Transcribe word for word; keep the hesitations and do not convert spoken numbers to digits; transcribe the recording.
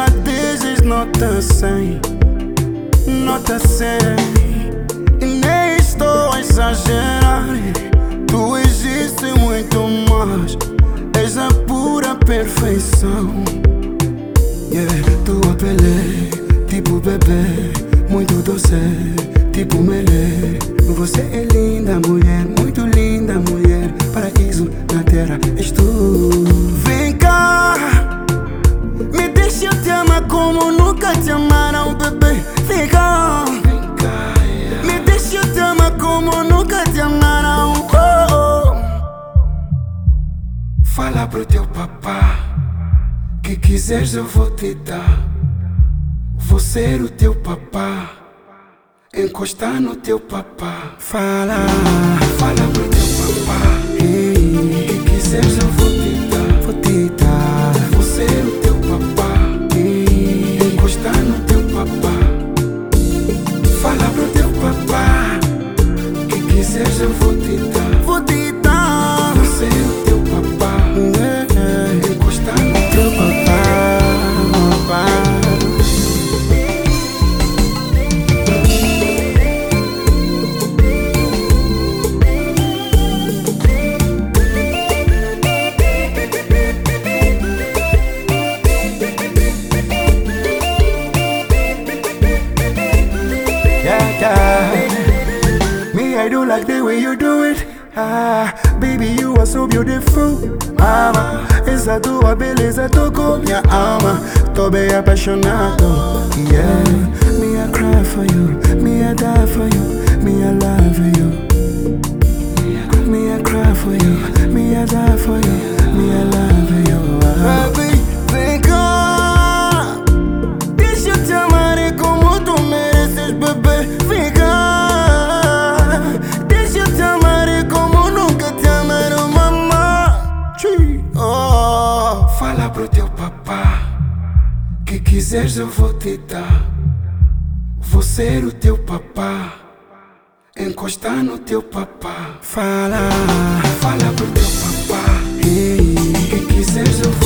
já dizes nota cem, nota cem. E nem estou a exagerar, tu existes muito mais. És a pura perfeição. Yeah, tua pele, tipo bebê, muito doce, tipo melê. Você é linda mulher, muito linda mulher. Paraíso na terra és tu. Vem cá, me deixa eu te amar como nunca te amaram, bebê. Vem cá, me deixa eu te amar como nunca te amaram. Oh, oh. Fala pro teu papá que quiseres eu vou te dar. Vou ser o teu papá, encostar no teu papá. Fala, fala pro teu papá hey, que quiseres eu vou te dar. Vou te dar. Vou ser o teu papá hey, encostar no teu papá. Fala pro teu papá que quiseres eu vou te dar. Vou te dar. Vou ser o teu papá hey, encostar no teu papá, papá. Me, I do like the way you do it. Ah, baby, you are so beautiful. Mama, essa tua beleza tocou minha alma. Tô bem apaixonado. Yeah, me I cry for you, me I die for you, me I love you. Me I cry for you, me I die for you, me I love you. Ah, baby, vem cá, deixa eu te amar como tu mereces, bebê. Vem cá, deixa eu te amar como nunca te amaram, mamá. Oh. Fala pro teu papá que quiseres eu vou te dar. Vou ser o teu papá, encostar no teu papá. Fala, fala pro teu papá hey, que quiseres eu vou